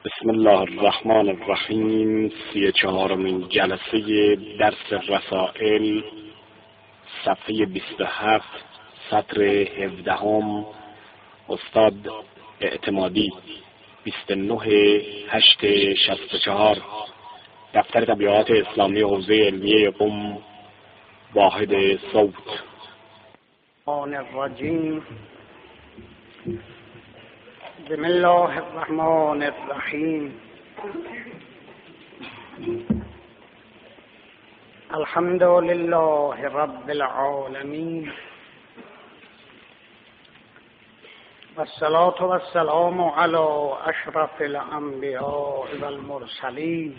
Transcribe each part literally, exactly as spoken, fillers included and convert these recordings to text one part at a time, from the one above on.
بسم الله الرحمن الرحیم. سی چهارمین جلسه درس رسائل، صفحه بیست و هفت، سطر هفدهم، استاد اعتمادی، بیست و نه هشت شصت و چهار، دفتر تبلیغات اسلامی حوزه علمیه قم، واحد صوت. الرجیم. بسم الله الرحمن الرحیم. الحمد لله رب العالمین، والصلاة والسلام علی اشرف الانبیاء والمرسلین،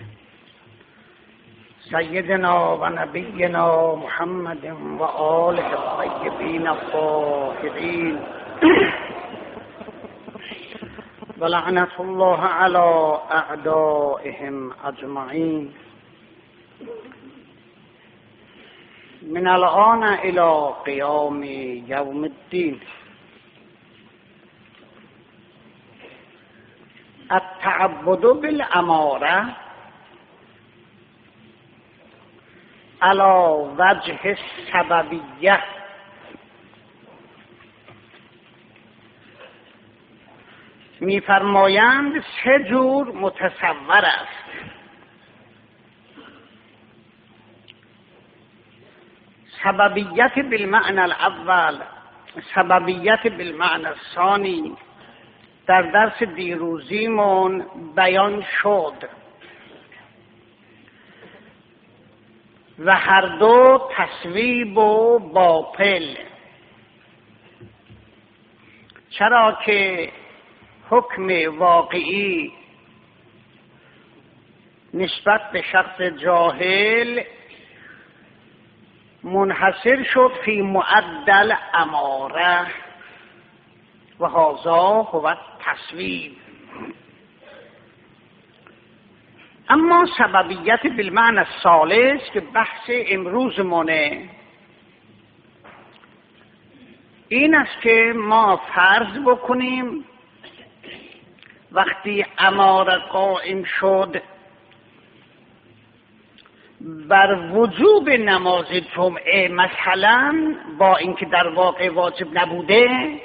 سیدنا و نبینا محمد و آله الطیبین الطاهرین، ولعنة الله على اعدائهم اجمعین. من الآن الى قیام یوم الدین. التعبد بالاماره على وجه السببیه. می‌فرمایند سه جور متصور است. سببیت بالمعنى الاول، سببیت بالمعنى الثانی در درس دیروزیمون بیان شد و هر دو تصویب و باطل. چرا که حکم واقعی نسبت به شخص جاهل منحصر شد فی معدل اماره و هذا هو تصویب. اما سببیت بالمعنى الثالث که بحث امروزمونه این است که ما فرض بکنیم وقتی اماره قائم شد بر وجوب نماز جمعه، مثلا با اینکه در واقع واجب نبوده،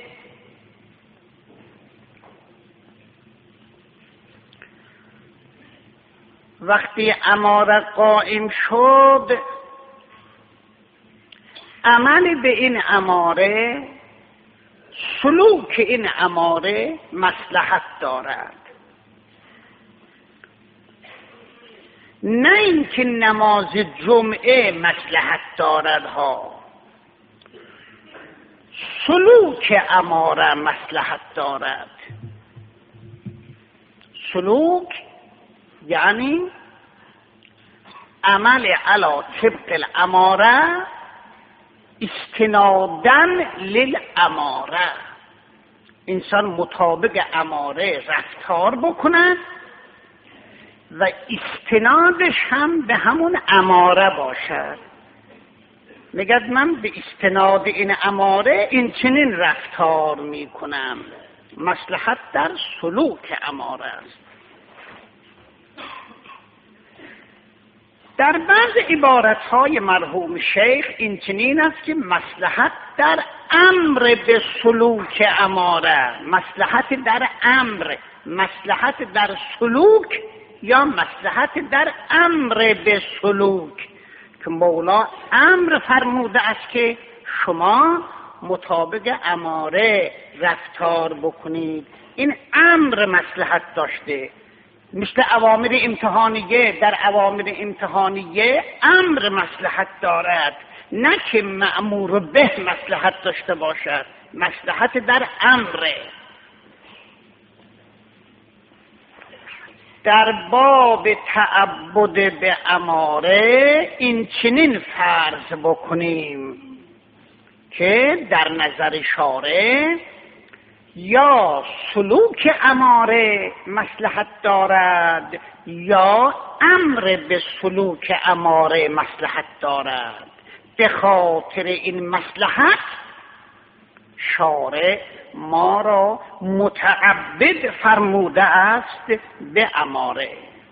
وقتی اماره قائم شد عمل به این اماره، سلوک این اماره مصلحت دارد، نه اینکه نماز جمعه مصلحت دارد ها، سلوک اماره مصلحت دارد. سلوک یعنی عمل علی طبق الاماره استناداً للاماره، انسان مطابق اماره رفتار بکند و استنادش هم به همون اماره باشد. میگد من به استناد این اماره این چنین رفتار میکنم. مصلحت در سلوک اماره است. در بعض عبارتهای مرحوم شیخ این چنین است که مصلحت در امر به سلوک اماره، مصلحت در امر، مصلحت در سلوک یا مصلحت در امر به سلوک، که مولا امر فرموده است که شما مطابق اماره رفتار بکنید. این امر مصلحت داشته، مثل اوامر امتحانیه. در اوامر امتحانیه امر مصلحت دارد، نه که مأمور به مصلحت داشته باشد. مصلحت در امره. در باب تعبد به اماره این چنین فرض بکنیم که در نظر شارع یا سلوک اماره مصلحت دارد یا امر به سلوک اماره مصلحت دارد. به خاطر این مصلحت شارع ما را متعبد فرموده است به اماره.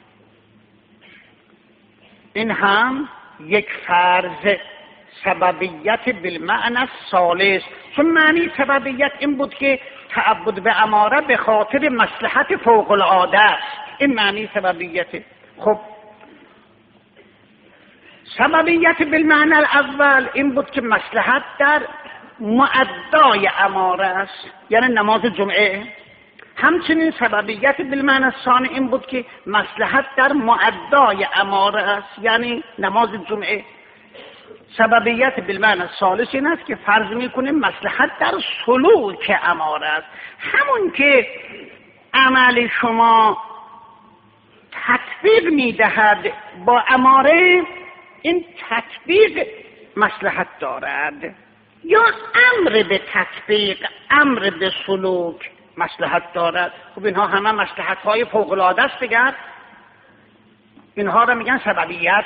این هم یک فرض سببیت بالمعنی الثالث. چون معنی سببیت این بود که تعبد به اماره به خاطر مصلحت فوق العاده است. این معنی سببیت. خب سببیت بالمعنی الاول این بود که مصلحت در مؤدای اماره است، یعنی نماز جمعه. همچنین سببیت بالمعنی الثانی این بود که مصلحت در مؤدای اماره است، یعنی نماز جمعه. سببیت بالمعنی الثالث این است که فرض میکنیم مصلحت در سلوک اماره است. همون که عمل شما تطبیق میدهد با اماره، این تطبیق مصلحت دارد، یا امر به تطبیق، امر به سلوک مصلحت دارد. خب اینها همه مصلحت های فوق العاده است دیگر. اینها را میگن سببیت.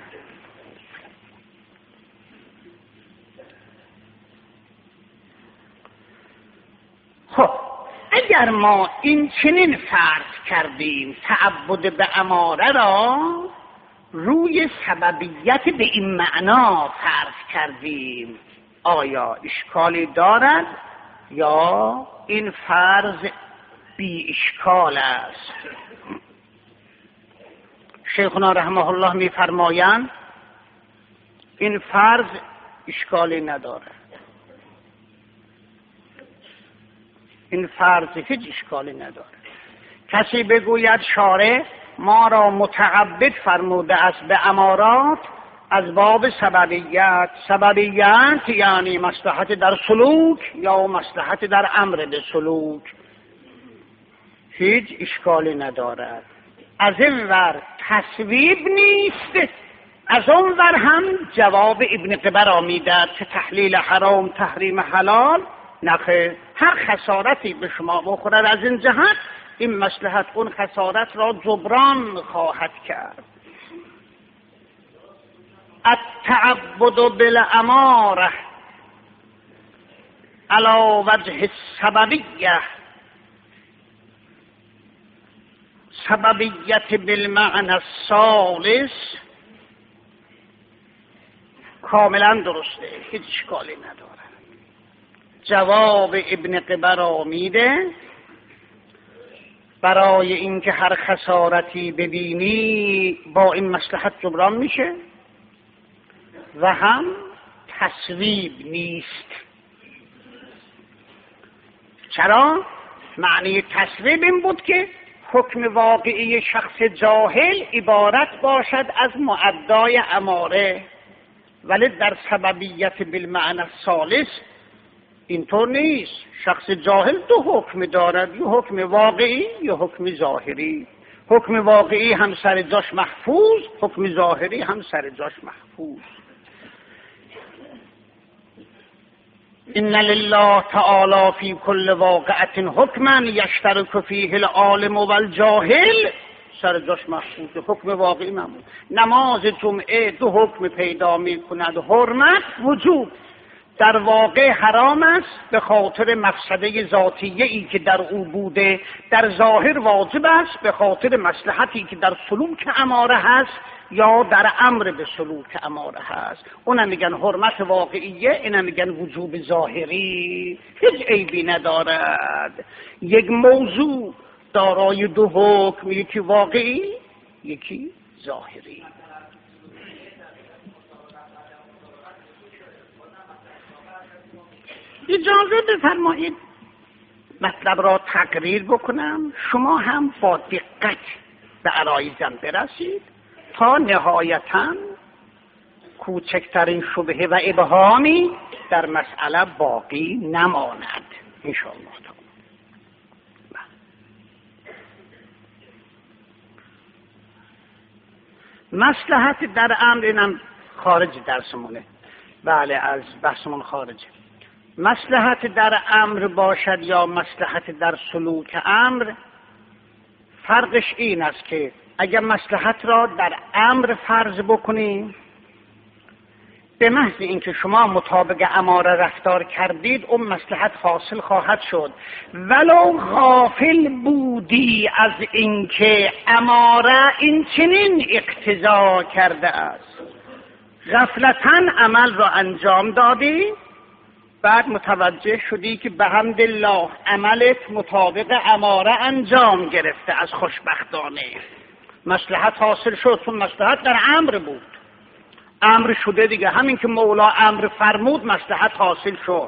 خب اگر ما این چنین فرض کردیم تعبد به اماره را روی سببیت به این معنا فرض کردیم، آیا اشکالی دارد یا این فرض بی اشکال است؟ شیخنا رحمه الله می فرمایند این فرض اشکالی ندارد. این فرض هیچ اشکالی ندارد. کسی بگوید شارع ما را متعبد فرموده است به امارات از باب سببیت. سببیت یعنی مصلحت در سلوک یا مصلحت در امر به سلوک، هیچ اشکالی ندارد. از این ور تصویب نیست، از اون ور هم جواب ابن قبر آمیده که تحلیل حرام تحریم حلال نخیر. هر خسارتی به شما بخورد از این جهت، این مصلحت اون خسارت را جبران خواهد کرد. التعبد بالاماره علی وجه السببیه، سببیت بالمعنی الثالث کاملا درسته، هیچ اشکالی نداره. جواب ابن قبر آمیده برای اینکه هر خسارتی ببینی با این مصلحت جبران میشه و هم تصویب نیست. چرا؟ معنی تصویب این بود که حکم واقعی شخص جاهل عبارت باشد از مؤدای اماره، ولی در سببیت بالمعنی الثالث اینطور نیست. شخص جاهل دو حکم دارد، یه حکم واقعی یه حکم ظاهری. حکم واقعی هم سر جاش محفوظ، حکم ظاهری هم سر جاش محفوظ. ان لله تعالی فی کل واقعه حکما یشترک فیه العالم والجاهل، سر جاش محفوظ، حکم واقعی محفوظ. نماز جمعه دو حکم پیدا می کند، حرمت، وجوب. در واقع حرام است به خاطر مفسده ذاتیه ای که در او بوده، در ظاهر واجب است به خاطر مصلحتی که در سلوک اماره هست یا در امر به سلوک اماره هست. اونم میگن حرمت واقعیه، اینم میگن وجوب ظاهری. هیچ عیبی ندارد. یک موضوع دارای دو حکم، یکی واقعی یکی ظاهری. اجازه بفرمایید مطلب را تقریر بکنم، شما هم با دقت به عرایزم برسید تا نهایتاً کوچکترین شبهه و ابهامی در مسئله باقی نماند انشاءالله. مصلحت در امر، اینم خارج درسمونه، بله از بحثمون خارجه. مصلحت در امر باشد یا مصلحت در سلوک امر، فرقش این است که اگر مصلحت را در امر فرض بکنیم به محض اینکه شما مطابق اماره رفتار کردید اون مصلحت حاصل خواهد شد، ولو غافل بودی از اینکه اماره این چنین اقتضا کرده است. غفلتاً عمل را انجام دادی، بعد متوجه شدی که به حمد الله عملت مطابق اماره انجام گرفته، از خوشبختانه مصلحت حاصل شد، چون مصلحت در امر بود، امر شده دیگه، همین که مولا امر فرمود مصلحت حاصل شد.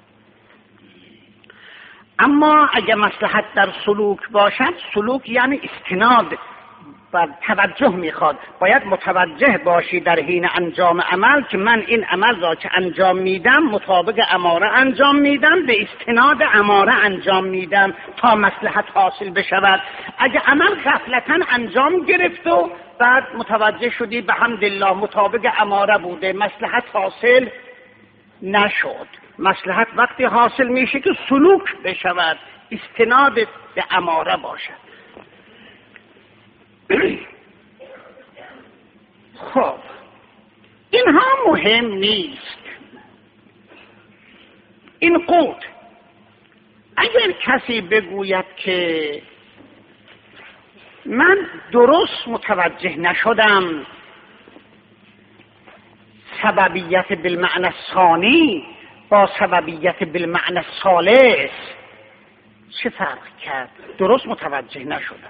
اما اگه مصلحت در سلوک باشد، سلوک یعنی استناد و توجه میخواد، باید متوجه باشی در حین انجام عمل که من این عمل را که انجام میدم مطابق اماره انجام میدم، به استناد اماره انجام میدم تا مصلحت حاصل بشود. اگه عمل غفلتاً انجام گرفت و بعد متوجه شدی به حمد الله مطابق اماره بوده، مصلحت حاصل نشد. مصلحت وقتی حاصل میشه که سلوک بشود، استناد به اماره باشد. خب اینها مهم نیست. این قوت اگر کسی بگوید که من درست متوجه نشدم سببیت بالمعنی ثانی با سببیت بالمعنی ثالث چه فرق کرد، درست متوجه نشدم.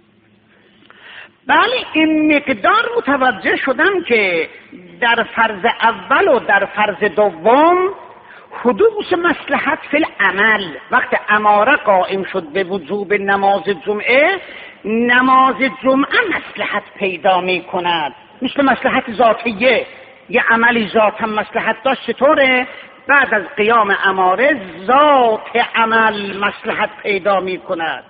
بله این مقدار متوجه شدم که در فرض اول و در فرض دوم حدوث مصلحت فی العمل، وقت اماره قائم شد به وجوب نماز جمعه، نماز جمعه مصلحت پیدا می کند، مثل مصلحت ذاتیه. یه عملی ذاتا مصلحت داشت، چطوره؟ بعد از قیام اماره ذات عمل مصلحت پیدا می کند.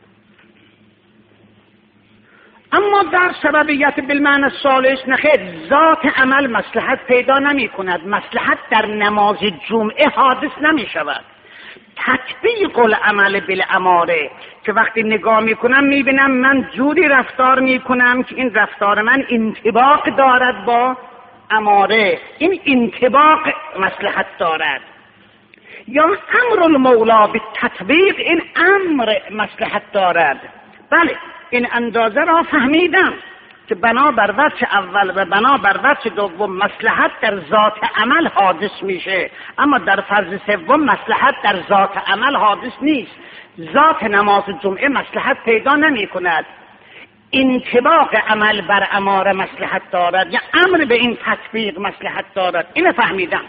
اما در سببیت بالمعنی الثالث نخیر، ذات عمل مصلحت پیدا نمی کند، مصلحت در نماز جمعه حادث نمی شود. تطبیق العمل بالاماره که وقتی نگاه می کنم می بینم من جوری رفتار می کنم که این رفتار من انطباق دارد با اماره، این انطباق مصلحت دارد. یا امر المولا به تطبیق، این امر مصلحت دارد. بله این اندازه را فهمیدم که بنا بر وجه اول و بنا بر وجه دوم مصلحت در ذات عمل حادث میشه، اما در فرض سوم مصلحت در ذات عمل حادث نیست. ذات نماز جمعه مصلحت پیدا نمی کند، انطباق عمل بر اماره مصلحت دارد یا امر به این تطبیق مصلحت دارد. اینو فهمیدم.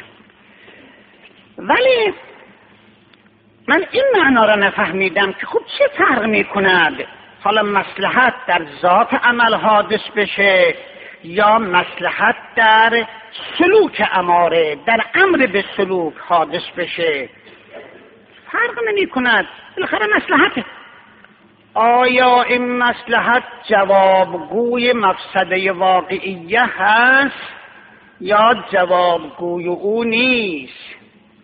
ولی من این معنا را نفهمیدم که خب چه فرق می کند حالا مصلحت در ذات عمل حادث بشه یا مصلحت در سلوک اماره، در امر به سلوک حادث بشه، فرق نمی کند، بالاخره مصلحته. آیا این مصلحت جوابگوی مفسده واقعیه هست یا جوابگوی او نیست؟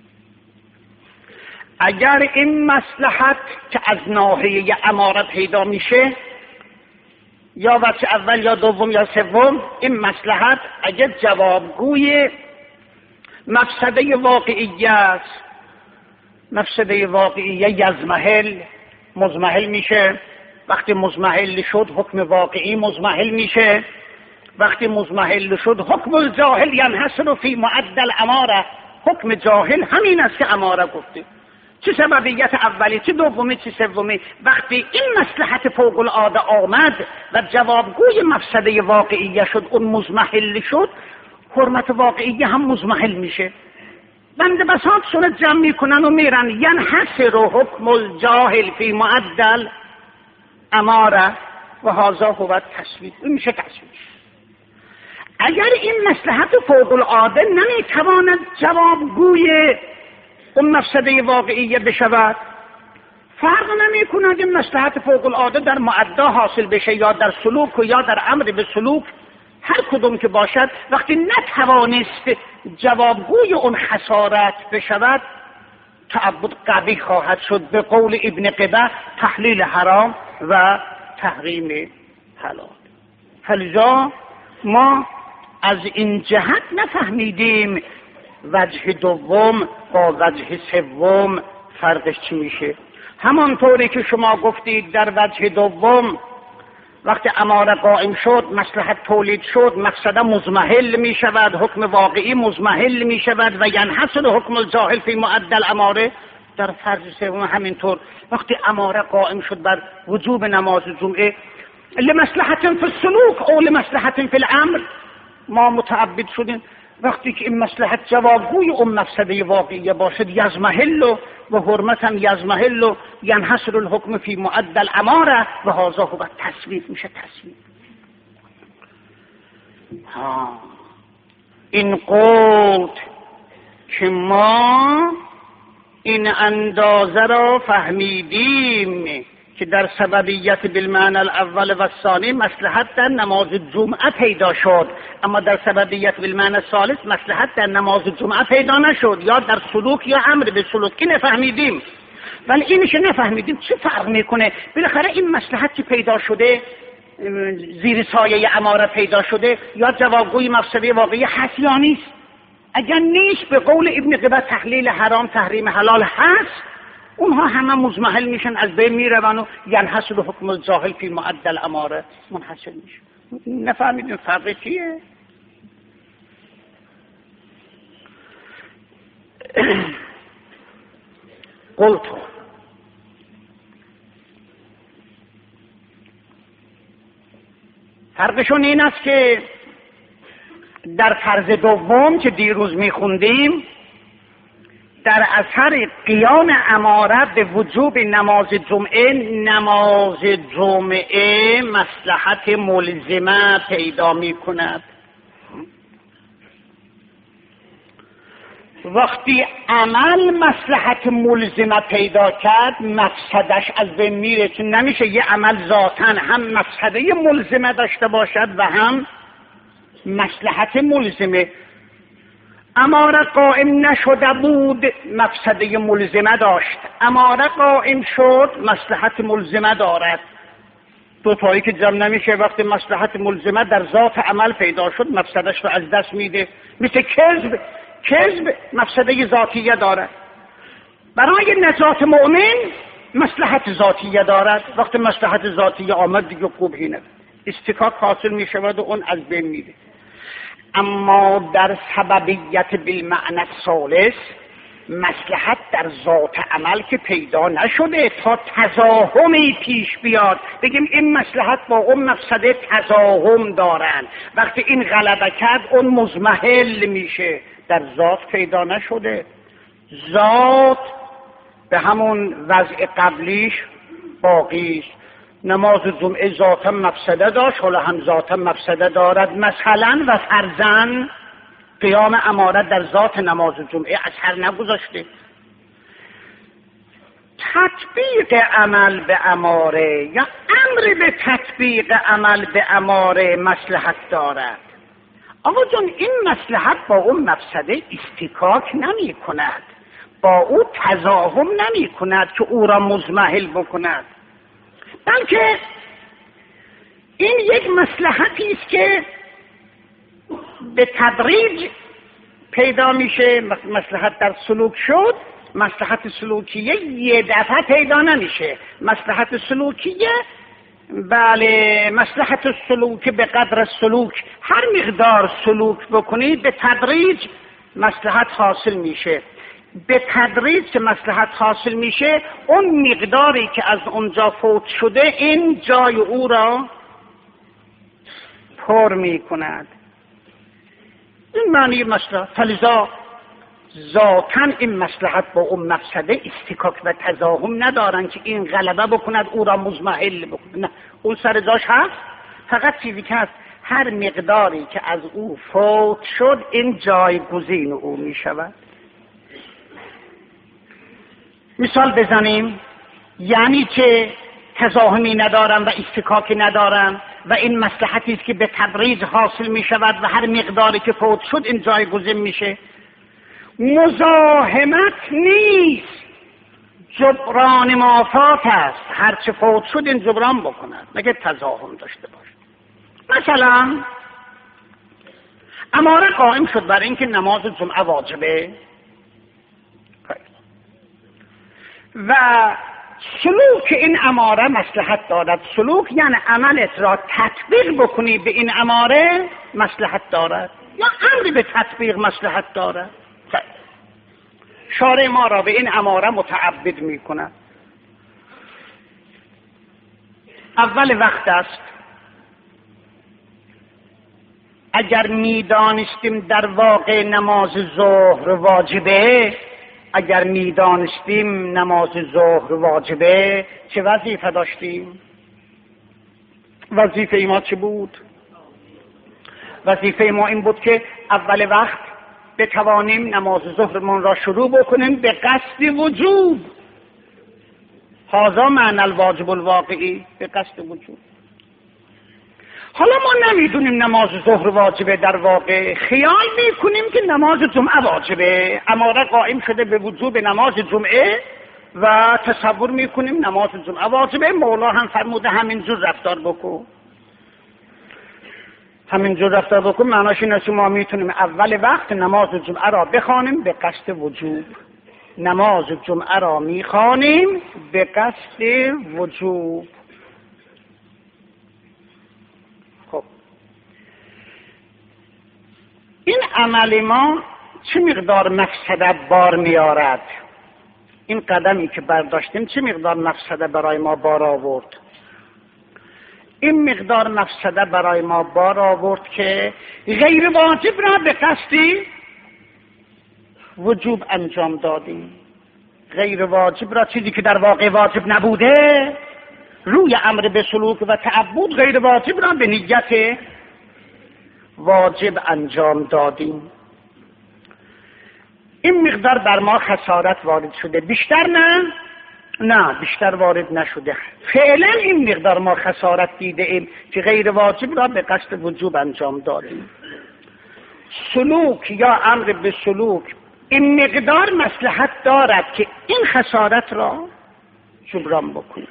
اگر این مصلحت که از ناحیه اماره پیدا میشه، یا وجه اول یا دوم یا سوم، این مصلحت اگر جوابگوی مفسده واقعیه است، مفسده واقعیه یزمحل مزمحل میشه، وقتی مزمحل شد حکم واقعی مزمحل میشه، وقتی مزمحل شد حکم الجاهل ینحصر فی معدل اماره، حکم جاهل همین است که اماره گفته، چه سببیت اولی چه دومی چه سومی. وقتی این مصلحت فوق العاده آمد و جوابگوی مفسده واقعیه شد، اون مزمحل شد، حرمت واقعیه هم مزمحل میشه. بنده بساط صورت جمع میکنن و میرن ینحصر حکم الجاهل فی معدل اماره و هذا هو التسویه، این میشه تسویه. اگر این مصلحت فوق العاده نمیتواند جوابگوی اون مفسده واقعیه بشود، فرق نمی کند این مصلحت فوق العاده در معدا حاصل بشه یا در سلوک و یا در امر به سلوک، هر کدوم که باشد، وقتی نتوانست جوابگوی اون خسارت بشود، تعبد قبیح خواهد شد. به قول ابن قبه تحلیل حرام و تحریم حلال. فلذا ما از این جهت نفهمیدیم وجه دوم با وجه سوم فرقش چی میشه. همانطوری که شما گفتید در وجه دوم وقتی اماره قائم شد، مصلحت تولید شد، مقصد مضمحل می شود، حکم واقعی مضمحل می شود و ینحصر حکم الجاهل فی معدل اماره. در فرض سوم همینطور وقتی اماره قائم شد بر وجوب نماز جمعه لمصلحت فی السلوک او لمصلحت فی الامر ما متعبد شدیم. وقتی که این مصلحت جوابگوی اون مفسده واقعیه باشد یزمحل و حرمتا یزمحل و ینحصر الحکم فی معدل اماره و هذا هو تصویب میشه. تصویب ها این قول که ما این اندازه را فهمیدیم که در سببیت بالمعنی الاول و الثانی مصلحت در نماز جمعه پیدا شد، اما در سببیت بالمعنی الثالث مصلحت در نماز جمعه پیدا نشد، یا در سلوک یا امر به سلوک. این نفهمیدیم، ولی اینش نفهمیدیم چه فرق میکنه. بالاخره این مصلحت که پیدا شده زیر سایه اماره پیدا شده یا جوابگوی مفسده واقعی هست یا نیست. اگر نیست به قول ابن قبه تحلیل حرام تحریم حلال هست، اونها همه مضمحل میشن، از بین میرون و ینحصر حکم الجاهل فی معدل اماره منحصر میشن. نفهمیدین فرق چیه؟ قلت فرقشون این است که در فرض دوم که دیروز میخوندیم در اثر قیام اماره به وجوب نماز جمعه، نماز جمعه مصلحت ملزمه پیدا می کند. وقتی عمل مصلحت ملزمه پیدا کرد مقصدش از بین میره، چون نمیشه یه عمل ذاتاً هم مقصده ملزمه داشته باشد و هم مصلحت ملزمه. اماره قائم نشده بود مقصده ملزمه داشت، اماره قائم شد مصلحت ملزمه دارد. دو تایی که جمع نمیشه. وقتی مصلحت ملزمه در ذات عمل پیدا شد مقصدش رو از دست میده. مثل کذب، کذب مقصده ذاتیه دارد. برای نجات مؤمن مصلحت ذاتیه دارد. وقتی مصلحت ذاتیه آمد دیگه قبحی ندارد، استکاک حاصل میشود و اون از بین میره. اما در سببیت بالمعنی الثالث مصلحت در ذات عمل که پیدا نشده تا تزاحمی پیش بیاد، بگیم این مصلحت با اون مقصد تزاحم دارن، وقتی این غلبه کرد اون مضمحل میشه، در ذات پیدا نشده. ذات به همون وضع قبلیش باقی است. نماز جمعه ذاتا مفسده داشت، حالا هم ذاتا مفسده دارد. مثلا و فرضاً قیام اماره در ذات نماز جمعه اثر نگذاشته. تطبیق عمل به اماره یا امر به تطبیق عمل به اماره مصلحت دارد. آقا جان این مصلحت با اون مفسده استکاک نمی کند، با او تزاحم نمی کند که او را مضمحل بکند، بلکه این یک مصلحتی است که به تدریج پیدا میشه. مصلحت در سلوک شد، مصلحت سلوکیه یه دفعه پیدا نمیشه. مصلحت سلوکیه بله، مصلحت سلوک به قدر سلوک، هر مقدار سلوک بکنید به تدریج مصلحت حاصل میشه. به تدریج که مصلحت حاصل میشه اون مقداری که از اونجا فوت شده این جای او را پر میکند. این معنی مصلحت. فلذا ذاتاً این مصلحت با اون مفسده استکاک و تزاحم ندارن که این غلبه بکند او را مضمحل بکند. نه، اون سر جاش هست. فقط چیزی که هست هر مقداری که از او فوت شد این جایگزین او میشود. مثال بزنیم، یعنی که تزاحمی ندارم و استکاکی ندارم و این مصلحتی است که به تدریج حاصل می شود و هر مقداری که فوت شد این جایگزین میشه. مزاحمت نیست، جبران مافات است. هر چه فوت شد این جبران بکند، مگه تزاحم داشته باشه. مثلا اماره قائم شد برای اینکه نماز جمعه واجبه و سلوک این اماره مصلحت دارد. سلوک یعنی عملت را تطبیق بکنی به این اماره مصلحت دارد یا امری به تطبیق مصلحت دارد. شارع ما را به این اماره متعبد می کند. اول وقت است. اگر می دانستیم در واقع نماز ظهر واجبه اگر می دانستیم نماز ظهر واجبه چه وظیفه داشتیم؟ وظیفه ما چه بود؟ وظیفه ما این بود که اول وقت بتوانیم نماز ظهرمون را شروع بکنیم به قصد وجوب. هذا معنی الواجب الواقعی، به قصد وجوب. حالا ما نمیدونیم نماز ظهر واجبه، در واقع خیال میکنیم که نماز جمعه واجبه. اماره قائم شده به وجوب نماز جمعه و تصور میکنیم نماز جمعه واجبه. مولا هم فرموده همینجور رفتار بکن. همینجور رفتار بکن معناش این است که ما میتونیم اول وقت نماز جمعه را بخوانیم به قصد وجوب. نماز جمعه را میخوانیم به قصد وجوب. خب این عمل ما چه مقدار مفسده بار میارد؟ این قدمی که برداشتیم چه مقدار مفسده برای ما بار آورد؟ این مقدار مفسده برای ما بار آورد که غیر واجب را به قصد وجوب انجام دادیم. غیر واجب را، چیزی که در واقع واجب نبوده، روی امر به سلوک و تعبد غیر واجب را به نیت واجب انجام دادیم. این مقدار بر ما خسارت وارد شده، بیشتر نه؟ نه بیشتر وارد نشده. فعلا این مقدار ما خسارت دیده ایم که غیر واجب را به قصد وجوب انجام دادیم. سلوک یا امر به سلوک این مقدار مصلحت دارد که این خسارت را جبران بکنیم.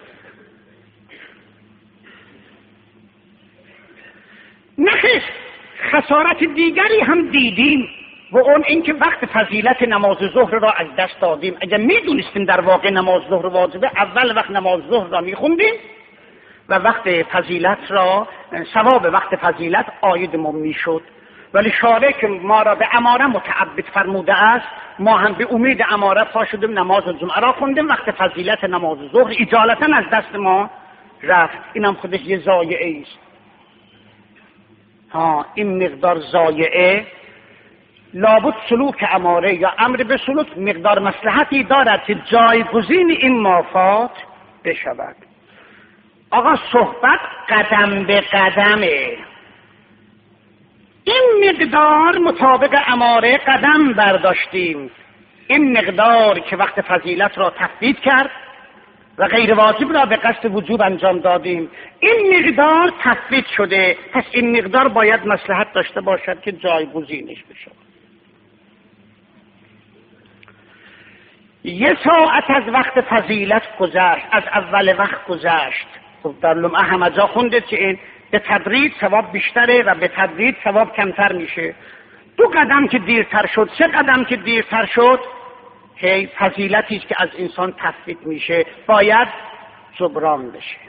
نخیر، خسارت دیگری هم دیدیم و اون اینکه وقت فضیلت نماز ظهر را از دست دادیم. اگر میدونستیم در واقع نماز ظهر واجبه، اول وقت نماز ظهر را میخوندیم و وقت فضیلت را، ثواب وقت فضیلت عایدمون میشد. ولی شارع که ما را به اماره متعبد فرموده است، ما هم به امید اماره پا شدیم نماز جمعه را خوندیم، وقت فضیلت نماز ظهر اجالتا از دست ما رفت. اینم خودش یه ضایعه است. ها این مقدار ضایعه، لابد سلوک اماره یا امر به سلوک مقدار مصلحتی دارد که جایگزین این مافات بشود. آقا صحبت قدم به قدمه. این مقدار مطابق اماره قدم برداشتیم. این مقدار که وقت فضیلت را تفویض کرد و غیر واجب را به قصد وجوب انجام دادیم، این مقدار تفویض شده، پس این مقدار باید مصلحت داشته باشد که جایگزینش بشه. یه ساعت از وقت فضیلت گذشت، از اول وقت گذشت. خب در لمعه همه جا خونده که این به تدریج ثواب بیشتره و به تدریج ثواب کمتر میشه. دو قدم که دیرتر شد، سه قدم که دیرتر شد، هی فضیلتی که از انسان تفویض میشه باید جبران بشه.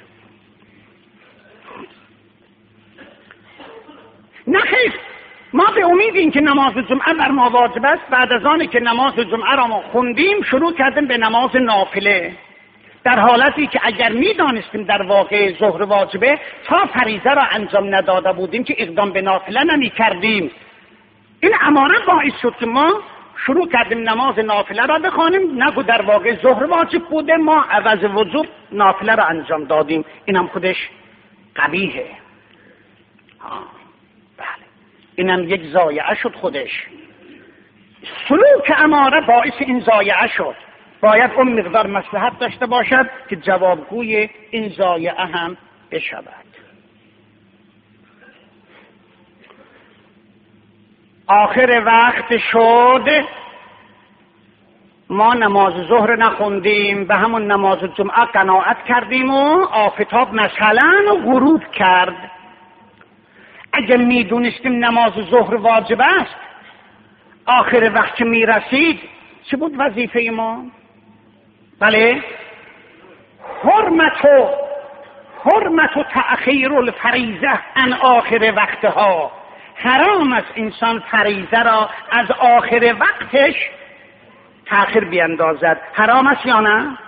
نخیر، ما به امید این که نماز جمعه بر ما واجب است، بعد از آنی که نماز جمعه را ما خوندیم شروع کردیم به نماز نافله، در حالتی که اگر می دانستیم در واقع ظهر واجبه تا فریضه را انجام نداده بودیم که اقدام به نافله نمی کردیم. این اماره باعث شد که ما شروع کردیم نماز نافله را بخوانیم، نگو در واقع ظهر واجب بوده، ما عوض وجوب نافله را انجام دادیم. اینم خودش قبیحه. ها بله، اینم یک ضایعه شد خودش. سلوک اماره باعث این ضایعه شد. باید اون مقدار مصلحت داشته باشد که جوابگوی این ضایعه هم بشود. آخر وقت شد، ما نماز ظهر نخوندیم، به همون نماز جمعه قناعت کردیم و آفتاب مثلا غروب کرد. اگه میدونستیم نماز ظهر واجب است، آخر وقت که میرسید چه بود وظیفه ما؟ بله، حرمت و حرمت و تأخیر الفریضه عن آخر وقتها. حرام است انسان فریضه را از آخر وقتش تأخیر بیندازد. حرام است یا نه؟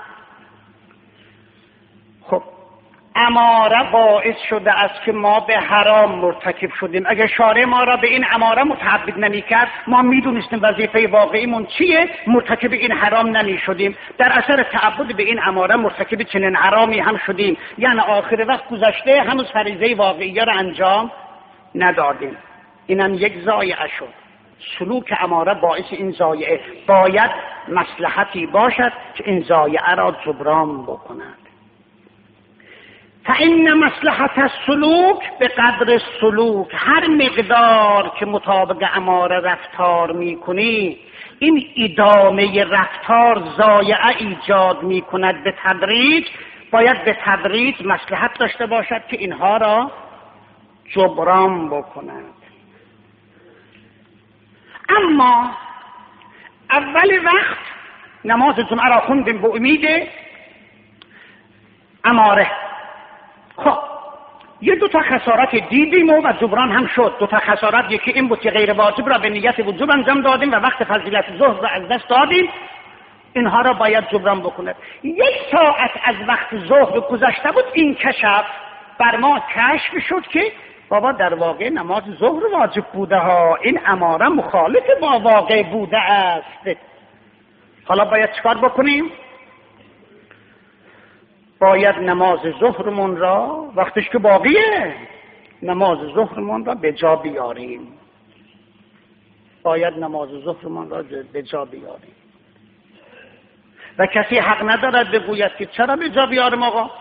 خب اماره باعث شده است که ما به حرام مرتکب شدیم. اگر شارع ما را به این اماره متعبد نمی کرد، ما می دونستیم وظیفه واقعیمون چیه، مرتکب این حرام نمی شدیم. در اثر تعبد به این اماره مرتکب چنین حرامی هم شدیم، یعنی آخر وقت گذشته هنوز فریضه واقعی را انجام ندادیم. اینم یک ضایعه شد. سلوک اماره باعث این ضایعه. باید مصلحتی باشد که این ضایعه را جبران بکند. فإن مصلحت السلوک به قدر السلوک. هر مقدار که مطابق اماره رفتار میکنی، این ادامه رفتار ضایعه ایجاد میکند به تدریج. باید به تدریج مصلحت داشته باشد که اینها را جبران بکند. اما اول وقت نماز جمعه را خوندیم به امید اماره. خب یه دو تا خسارت دیدیم و جبران هم شد. دو تا خسارت، یکی این بود که غیر واجب را به نیت وجوب انجام دادیم و وقت فضیلت ظهر را از دست دادیم. اینها را باید جبران بکند. یک ساعت از وقت ظهر گذشته بود، این کشف بر ما کشف شد که بابا در واقع نماز ظهر واجب بوده ها، این اماره مخالف با واقع بوده است. حالا باید چکار بکنیم؟ باید نماز ظهرمون را وقتش که باقیه، نماز ظهرمون را به جا بیاریم. باید نماز ظهرمون را به جا بیاریم و کسی حق ندارد بگوید که چرا به جا بیاریم آقا؟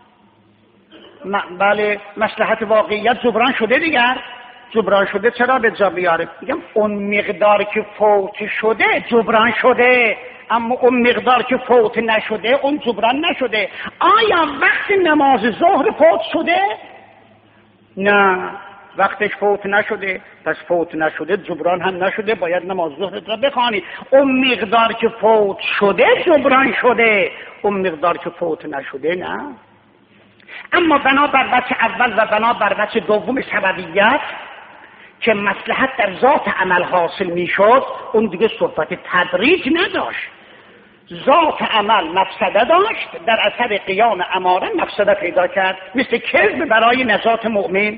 بله، مصلحت واقعیت جبران شده دیگر، جبران شده، چرا به جا بیاره؟ میگم اون مقدار که فوت شده جبران شده، اما اون مقدار که فوت نشده اون جبران نشده. آیا وقت نماز ظهر فوت شده؟ نه، وقتش فوت نشده، پس فوت نشده جبران هم نشده، باید نماز ظهر را بخوانی. اون مقدار که فوت شده جبران شده، اون مقدار که فوت نشده نه. اما بنابر وجه اول و بنابر وجه دوم سببیت که مصلحت در ذات عمل حاصل می شد، اون دیگه صحبت تدریج نداشت. ذات عمل مفسده داشت، در اثر قیام اماره مفسده پیدا کرد، مثل کذب برای نجات مؤمن.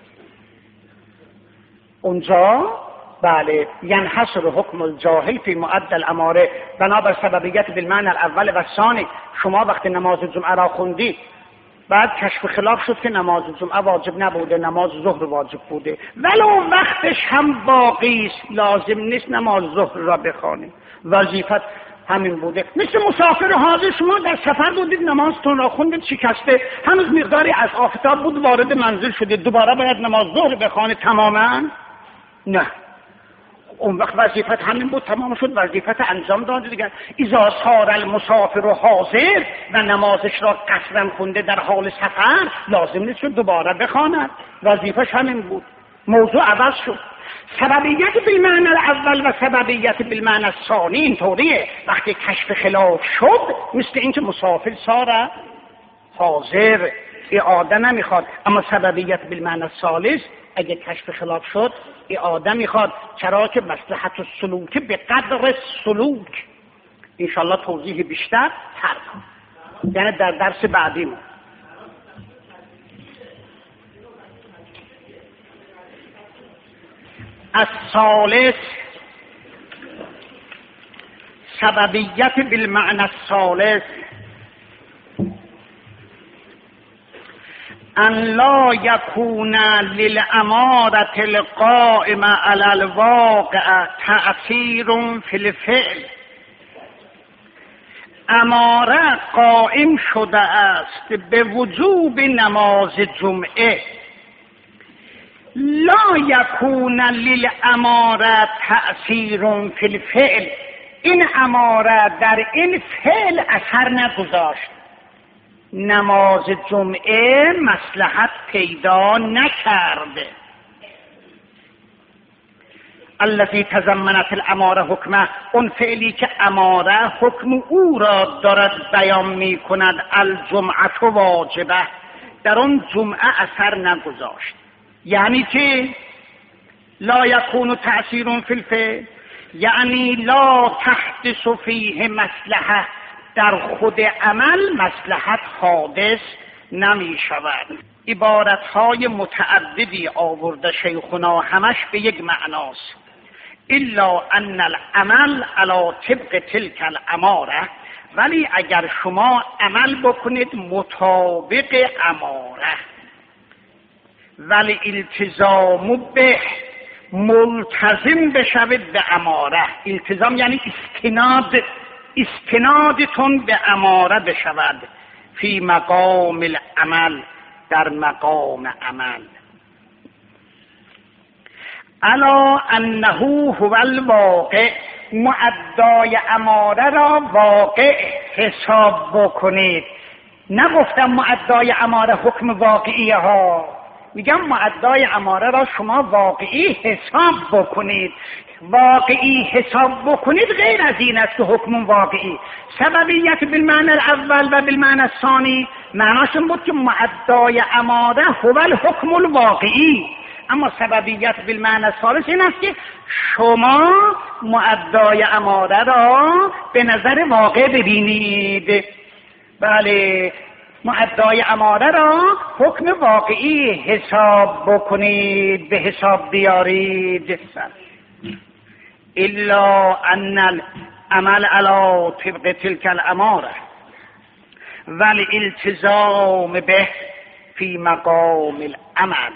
اونجا بله ینحصر حکم الجاهل فی معدل اماره. بنابر سببیت بالمعنی الاول و ثانی، شما وقت نماز جمعه را خوندید، بعد کشف خلاف شد که نماز جمعه واجب نبوده، نماز ظهر واجب بوده، ولو وقتش هم باقی است، لازم نیست نماز ظهر را بخوانی، وظیفت همین بوده. مثل مسافر حاضر، شما در سفر بودید، نمازتون را خوندید، شکسته، هنوز مقداری از آفتاب بود، وارد منزل شدید، دوباره باید نماز ظهر بخوانید تماما؟ نه، اون وقت وظیفت همین بود، تمام شد، وظیفت انجام داده دیگر. اذا صار المسافر و حاضر و نمازش را قصرا خونده در حال سفر، لازم نیست دوباره بخواند، وظیفش همین بود. موضوع عوض شد. سببیت بالمعنی الاول و سببیت بالمعنی الثانی اینطوریه، وقتی کشف خلاف شد مثل اینکه مسافر صار حاضر، اعاده نمیخواد. اما سببیت بالمعنی الثالث، اگه کشف خلاف شد اعاده میخواد. چرا که مصلحت السلوک به قدر سلوک. انشالله توضیح بیشتر فردا، یعنی در درس بعدی ما. الثالث سببیت بالمعنی الثالث ان لا یکون للامارة القائمة علی الواقع تأثیر فی الفعل. اماره قائم شده است به وجوب نماز جمعه، لا یکون للاماره تأثیر فی الفعل. این اماره در این فعل اثر نگذاشت، نماز جمعه مصلحت پیدا نکرده. الذی تضمنت الاماره حکمه، اون فعلی که اماره حکم او را دارد بیان می کند. الجمعه واجبه، در اون جمعه اثر نگذاشت. یعنی که لا یکون تأثیر فی الفعل، یعنی لا تحدث فیه مصلحه، در خود عمل مصلحت حادث نمی شود. عبارتهای متعددی آورده شیخنا، همش به یک معناست. الا ان العمل علی طبق تلک الاماره، ولی اگر شما عمل بکنید مطابق اماره، ولی التزام به، ملتزم بشوید به اماره. التزام یعنی استناد، استنادتون به اماره بشود. فی مقام العمل، در مقام عمل. الا انه هو الواقع، مؤدای اماره را واقع حساب بکنید. نگفتم مؤدای اماره حکم واقعی ها، میگم مؤدای اماره را شما واقعی حساب بکنید. واقعی حساب بکنید غیر از این است که حکم واقعی. سببیت بالمعنی الاول و بالمعنی الثانی معناش این بود که مؤدای اماره هو الحکم الواقعی، اما سببیت بالمعنی الثالث این است که شما مؤدای اماره را به نظر واقع ببینید. بله، مؤدای اماره را حکم واقعی حساب بکنید، به حساب بیارید. الا ان العمل علی طبق تلک الاماره والالتزام به فی مقام العمل.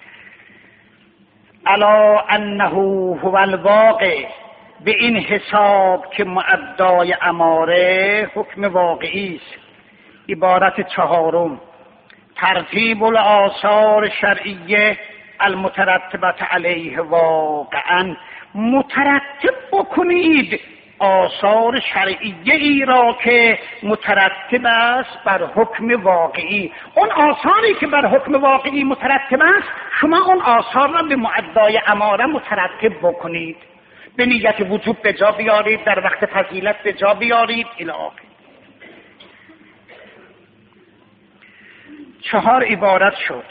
الا انه هو الواقع، به این حساب که مؤدای اماره حکم واقعی است. عبارت چهارم، ترتیب الآثار شرعیه المترتبت علیه واقعا، مترتب بکنید آثار شرعیه ای را که مترتب است بر حکم واقعی. اون آثاری که بر حکم واقعی مترتب است، شما اون آثار را به مؤدای اماره مترتب بکنید. به نیت وجوب به جا بیارید، در وقت فضیلت به جا بیارید الی آخر. چهار عبارت شد.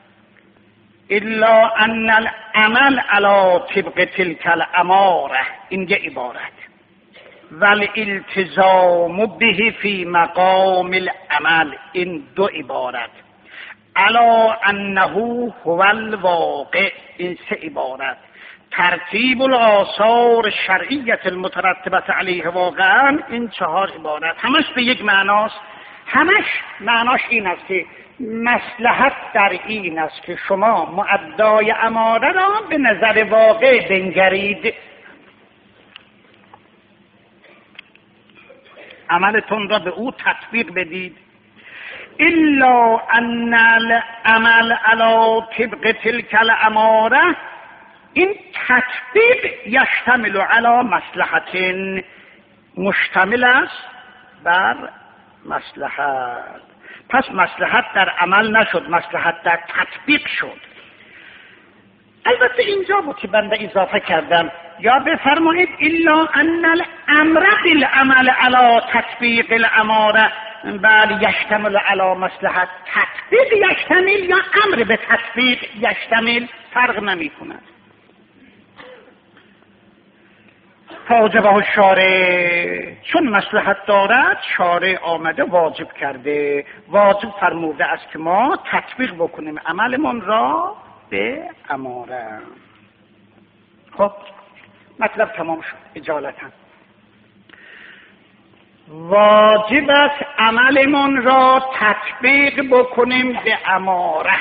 الا ان العمل علی طبق تلک الاماره، این یه عبارت. والالتزام به فی مقام العمل، این دو عبارت. الا انه هو الواقع، این سه عبارت. ترتیب الآثار شرعیت المترتبت علیه واقعا، این چهار عبارت. همش به یک معناست. همش معناش این است که مصلحت در این است که شما مؤدای اماره را به نظر واقع بنگرید، عملتون را به او تطبیق بدید. الا ان العمل علی طبق تلک الاماره، این تطبیق یشتمل علی مصلحت، مشتمل است بر مصلحت. پس مصلحت در عمل نشد، مصلحت در تطبیق شد. البته اینجا بود که بنده اضافه کردم، یا بفرمایید الا ان الامر بالعمل علی تطبیق الاماره بل یشتمل علی مصلحت. تطبیق یشتمل یا امر به تطبیق یشتمل فرق نمی کند. فاوجبه الشارع، چون مصلحت دارد شارع آمده واجب کرده، واجب فرموده است که ما تطبیق بکنیم عملمون را به اماره. خب مطلب تمام شد اجالتا. واجب است عملمون را تطبیق بکنیم به اماره.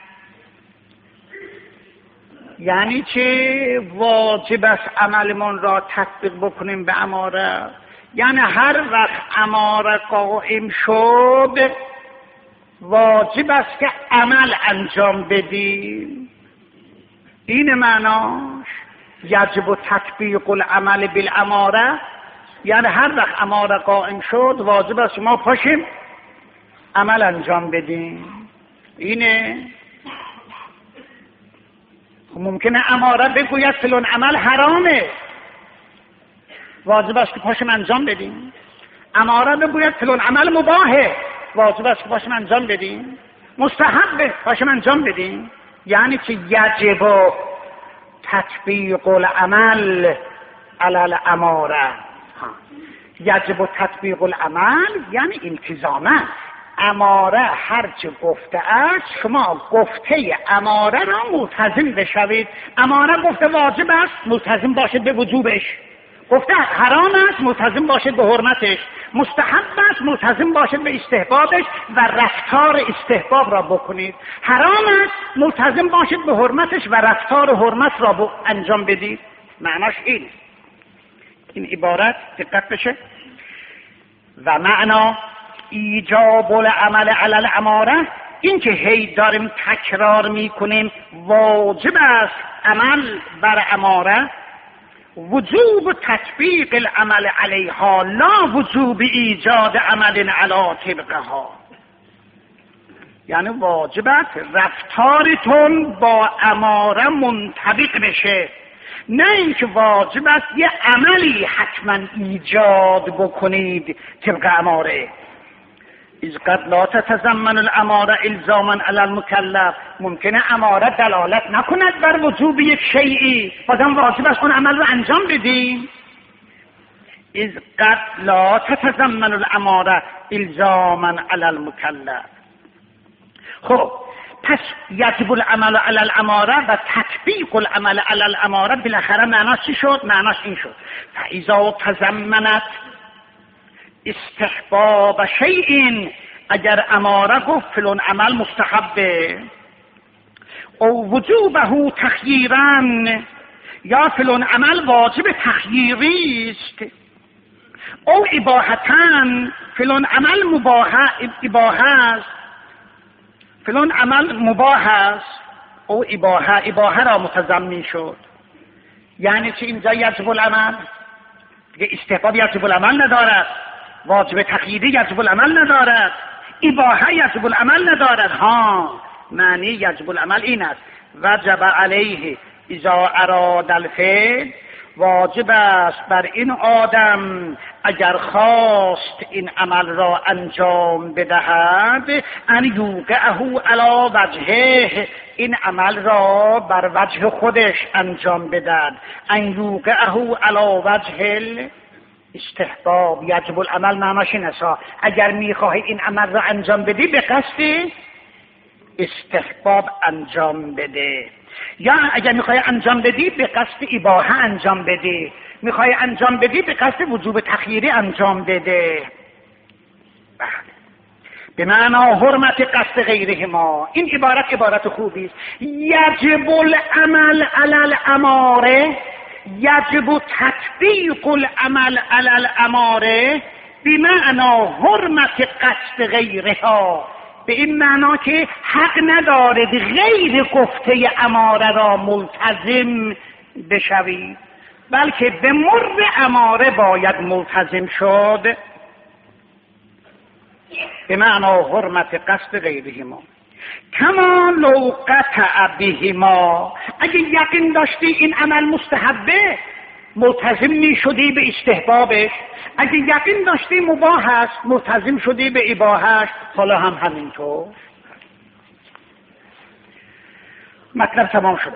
یعنی چه واجب است عملمون را تطبیق بکنیم به اماره؟ یعنی هر وقت اماره قائم شد واجب است که عمل انجام بدیم. این معناش یجب تطبیق العمل بالاماره، یعنی هر وقت اماره قائم شد واجب است ما پاشیم عمل انجام بدیم. اینه ممکنه اماره بگوید فلان عمل حرامه، واجب است که پاشم انجام بدیم. اماره بگوید فلان عمل مباهه، واجب است که پاشم انجام بدیم. مستحبه، پاشم انجام بدیم. یعنی که یجب تطبیق العمل علی الاماره. یجب تطبیق العمل یعنی التزامه. اماره هرچه گفته است شما گفته اماره را ملتزم بشوید. اماره گفته واجب است، ملتزم باشید به وجوبش. گفته حرام است، ملتزم باشید به حرمتش. مستحب است، ملتزم باشید به استحبابش و رفتار استحباب را بکنید. حرام است، ملتزم باشید به حرمتش و رفتار حرمت را انجام بدید. معناش این این عبارت دقت بشه. و معنا ایجاب العمل علی الاماره، این که هی داریم تکرار میکنیم واجب است عمل بر اماره، وجوب تطبیق العمل علیها لا وجوب ایجاد عمل علی طبقها. یعنی واجب است رفتارتون با اماره منطبق بشه، نه اینکه واجب است یه عملی حتما ایجاد بکنید طبق اماره. اذ قد لا تتضمن الاماره الزاما علی المکلف، ممکنه اماره دلالت نکند بر وجوب یک شیئی، بازم واجب است اون عمل رو انجام بدیم. اذ قد لا تتضمن الاماره الزاما علی المکلف. خب پس یجب العمل علی الاماره و تطبیق العمل علی الاماره بالاخره معناش چی شد؟ معناش این شد فاذا تضمنت استحباب شیء، اگر اماره گفت فلان عمل مستحبه، او وجوبه تخییرا، یا فلان عمل واجب تخییری است، او اباحتا، فلان عمل مباح اباحه است، فلان عمل مباح است، او اباحه اباحه را متضمن شد. یعنی چه اینجا یجب العمل دیگه استحباب یجب العمل ندارد، واجب تخییری یجب العمل ندارد، اباحه یجب العمل ندارد. ها معنی یجب العمل این است وجب علیه اذا اراد الفعل، واجب است بر این آدم اگر خواست این عمل را انجام بدهد ان یوقعه علی وجهه، این عمل را بر وجه خودش انجام بدهد. ان یوقعه علی وجه استحباب. یجب العمل معناش این است اگر میخواهی این عمل را انجام بدی به قصد استحباب انجام بده، یا اگر میخوای انجام بدی به قصد اباحه انجام بده، میخوای انجام بدی به قصد وجوب تخییری انجام بده. بله، به معنا حرمت قصد غیرهما. این عبارت عبارت خوبی است. یجب العمل علی الاماره، یجب تطبیق العمل علی الاماره بمعنی حرمت قصد غیرها، به این معنا که حق ندارد غیر گفته اماره را ملتزم بشوید، بلکه به مر اماره باید ملتزم شد، به معنا حرمت قصد غیرهما. کما لو قطع بهما، اگه یقین داشتی این عمل مستحبه ملتزم می شدی به استحبابش، اگه یقین داشتی مباح است ملتزم شدی به اباحهش. حالا هم همینطور. مطلب تمام شد.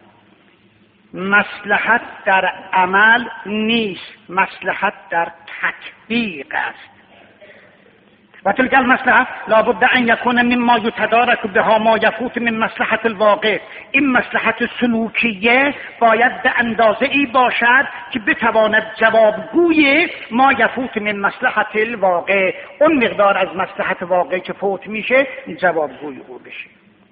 مصلحت در عمل نیست، مصلحت در تطبیق است. و تلك المصلحه لابد ان يكون مما يتدارك بها ما يفوت من مصلحت الواقع. این مصلحت سلوکیه باید به اندازه ای باشد که بتواند جوابگوی ما یفوت من مصلحت الواقع، اون مقدار از مصلحت واقع که فوت میشه جوابگوی او بشه.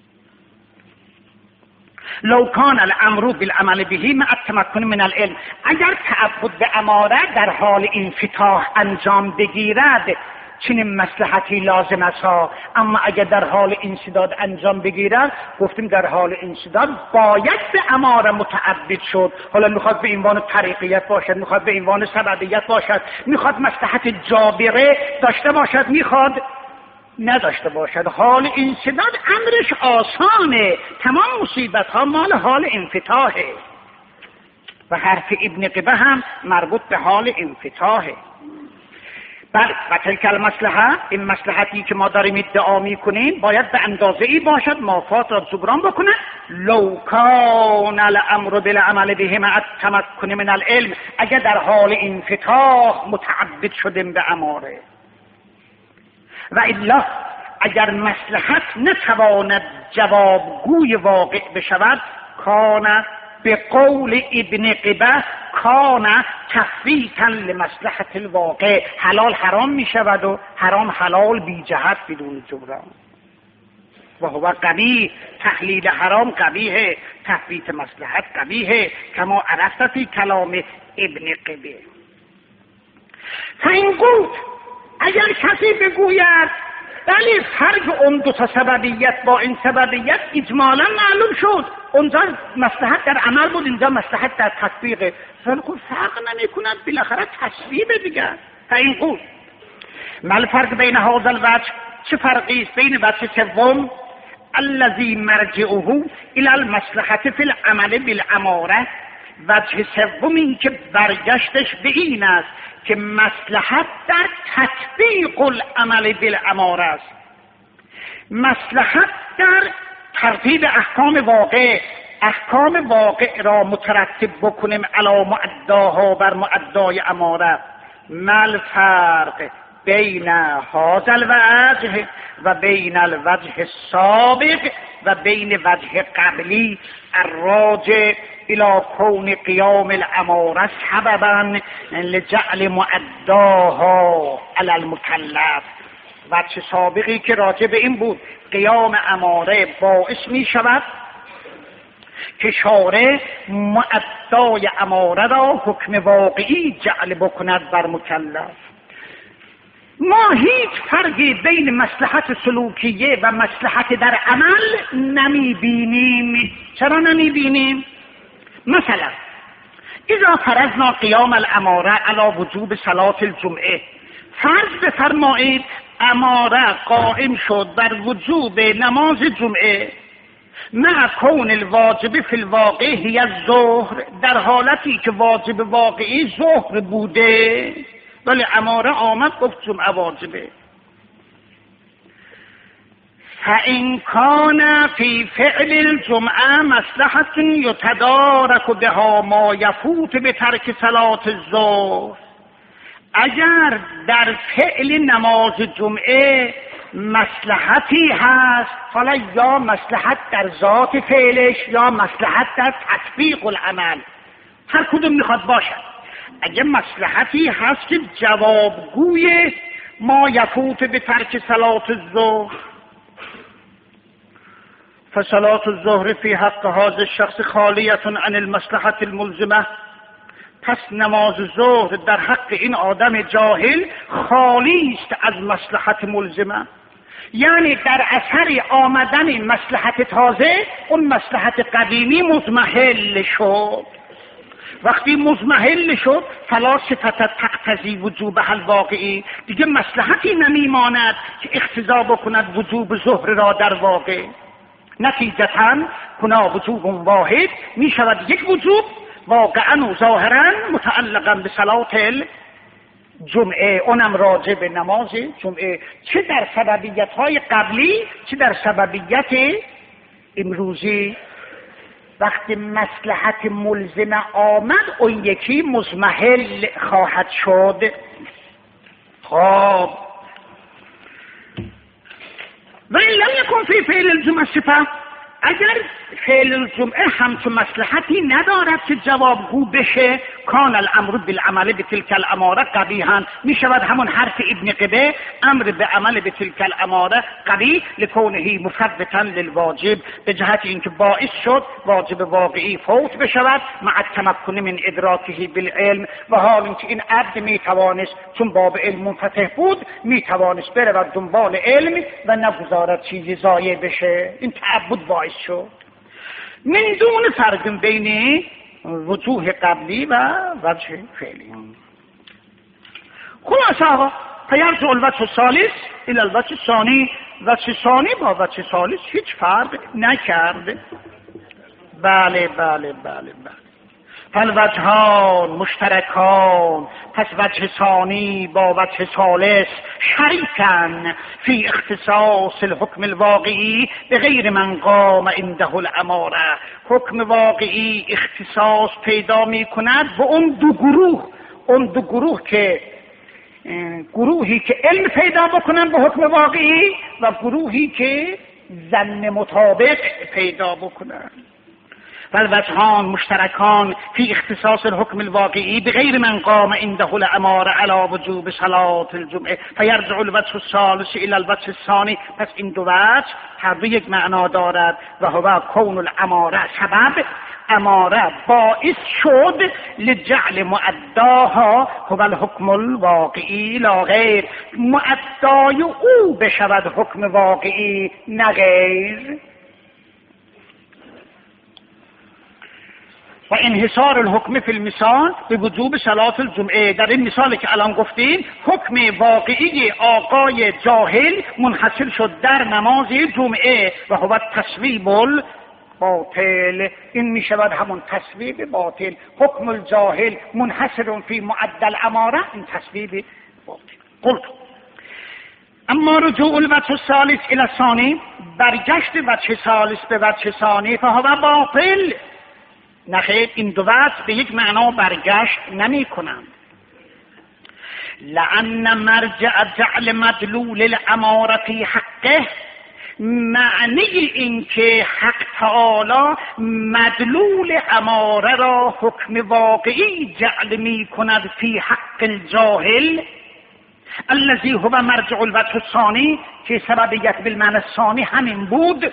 لو کان الامر بالعمل به مع التمکن من العلم، اگر تعبد به اماره در حال انفتاح انجام بگیرد چنین مصلحتی لازم است، اما اگر در حال انسداد انجام بگیرد گفتیم در حال انسداد باید به اماره متعبد شد. حالا میخواد به عنوان طریقیت باشد، میخواد به عنوان سببیت باشد، میخواد مصلحت جابره داشته باشد، میخواد نداشته باشد. حال انسداد امرش آسانه، تمام مصیبت ها مال حال انفتاحه و حرف ابن قبه هم مربوط به حال انفتاحه. بله و تلک المصلحه، این مصلحتی که ما داریم ادعا میکنیم باید به اندازه ای باشد مافات را جبران بکنه. لو کان الامر بالعمل به مع التمکن من العلم، اگر در حال انفتاح متعبد شدیم به اماره، و الا اگر مصلحت نتواند جوابگوی واقع بشود، کان به قول ابن قبه کان تفویتا لمصلحت الواقع، حلال حرام می شود و حرام حلال بی جهت بدون جبران. و هو قبیح، تحلیل حرام قبیحه، تفویت مصلحت قبیحه، کما عرفت فی کلام ابن قبه. فین قلت، اگر کسی بگوید بله فرق اون دو تا سببیت با این سببیت اجمالا معلوم شد، اونجا مصلحت در عمل بود، اینجا مصلحت در تطبیقه، ولی خب فرق نمی کند، بالاخره تصویب دیگه. فین قلت ما الفرق بین هذا الوجه، چه فرقی است بین وجه سوم الذی مرجعه الی المصلحة فی العمل بالاماره، وجه سوم این که برگشتش به این است که مصلحت در تطبیق العمل بالاماره است، مصلحت در ترتیب احکام واقع، احکام واقع را مترتب بکنیم علی معداها بر معدای اماره. مل فرق بین هذا الوجه و بین الوجه السابق و بین وجه قبلی الراجع الى کون قیام الاماره سببا لجعل معداها علی المکلف. وجه سابقی که راجع به این بود قیام اماره باعث می شود که شارع معدای اماره را حکم واقعی جعل بکند بر مکلف. ما هیچ فرقی بین مصلحت سلوکیه و مصلحت در عمل نمی بینیم. چرا نمی بینیم؟ مثلا اذا فرضنا قیام الاماره علی وجوب صلاة الجمعه، فرض بفرمایید اماره قائم شد بر وجوب نماز جمعه، مع کون الواجب فی الواقع هی الظهر، در حالتی که واجب واقعی ظهر بوده ولی اماره آمد گفت جمعه واجبه. فإن کان فی فعل الجمعه مصلحة یتدارک بها ما یفوت به ترک صلاة الظهر، اگر در فعل نماز جمعه مصلحتی هست، حالا یا مصلحت در ذات فعلش یا مصلحت در تطبیق العمل، هر کدوم میخواد باشد، اگر مصلحتی هست که جوابگوی ما یفوت به ترک صلاة الظهر، فصلاة الظهر فی حق هذا الشخص خالیة عن المصلحة الملزمه، پس نماز ظهر در حق این آدم جاهل خالی است از مصلحت ملزمه. یعنی در اثر آمدن مصلحت تازه اون مصلحت قدیمی مضمحل شد. وقتی مضمحل شد فلا صفت تقتضی وجوب الواقعی، دیگه مصلحتی نمیماند که اقتضا بکند وجوب ظهر را در واقع. نتیجتاً کنا وجوب واحد می شود یک وجوب واقعا و ظاهرا متعلقا به صلاة الجمعه، اونم راجع به نماز جمعه، چه در سببیت های قبلی چه در سببیت امروزی. وقتی مصلحت ملزمه آمد اون یکی مضمحل خواهد شد. خب و این لم یکن فی فعل الجمعه صفه، اگر فعل الجمعه همچون مصلحتی ندارد که جوابگو بشه، کان الامر بالعمل بتلک الاماره قبیحا، می شود همون حرف ابن قبه امر به عمل بتلک الاماره قبیح لکونه مفوتا للواجب، به جهت اینکه باعث شد واجب واقعی فوت بشود مع التمکن من ادراکه بالعلم، و حال اینکه این عبد می توانست چون باب علم منفتح بود می توانست برود دنبال علم و نگذارد چیزی ضایع بشه، این تعبد باعث شد. من دون فرق بین وجوه قبلی و وجه فعلی. خلاصه آقا فیرجع الوجه الثالث الی الوجه الثانی، وجه ثانی با وجه ثالث هیچ فرق نکرد. بله بله بله بله. فالوجهان مشترکان، پس وجه ثانی با وجه ثالث شریکن فی اختصاص الحکم الواقعی به غیر من قام عنده الاماره. حکم واقعی اختصاص پیدا می کند به اون دو گروه، اون دو گروه که گروهی که علم پیدا بکنن به حکم واقعی و گروهی که ظن مطابق پیدا بکنن. فالوجهان مشترکان فی اختصاص الحکم الواقعی بغیر من قام عنده الاماره علی وجوب صلاة الجمعه فیرجع الوجه الثالث الی الوجه الثانی. پس این دو وجه هر دو یک معنا دارد و هو کون الاماره سبب، اماره باعث شد لجعل معداها هو الحکم الواقعی لا غیر، معدای او بشود حکم واقعی نه غیر. و انحصار الحکم فی المثال به وجوب صلاة الجمعه. در این مثالی که الان گفتیم حکم واقعی آقای جاهل منحصر شد در نماز جمعه و هو تصویب الباطل. این می شود همون تصویب باطل. حکم الجاهل منحصر فی معدل اماره، این تصویب باطل. قلت اما رجوع الوجه الثالث الی الثانی، برگشت وجه ثالث به وجه ثانی فهو باطل. نخیر، این دو وجه به یک معنا برگشت نمی کنند. لأن مرجع جعل مدلول الاماره فی حقه، معنی این که حق تعالی مدلول اماره را حکم واقعی جعل می کند فی حق الجاهل الذی هو مرجع الوجه الثانی، که سببیت بالمعنی الثانی همین بود.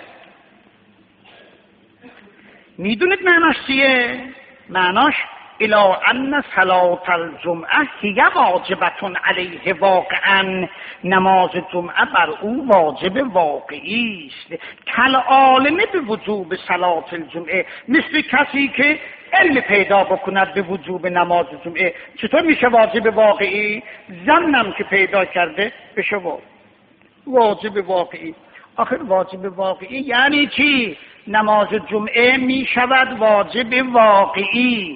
میدونید معناش چیه؟ معناش الی ان صلاة الجمعه هی واجبتون علیه واقعا، نماز جمعه بر او واجب واقعی است. کل عالمه به وجوب صلاة الجمعه، مثل کسی که علم پیدا بکند به وجوب نماز جمعه. چطور میشه واجب واقعی؟ ظنم که پیدا کرده بشه واجب واقعی. آخر واجب واقعی یعنی چی؟ نماز جمعه می شود واجب واقعی.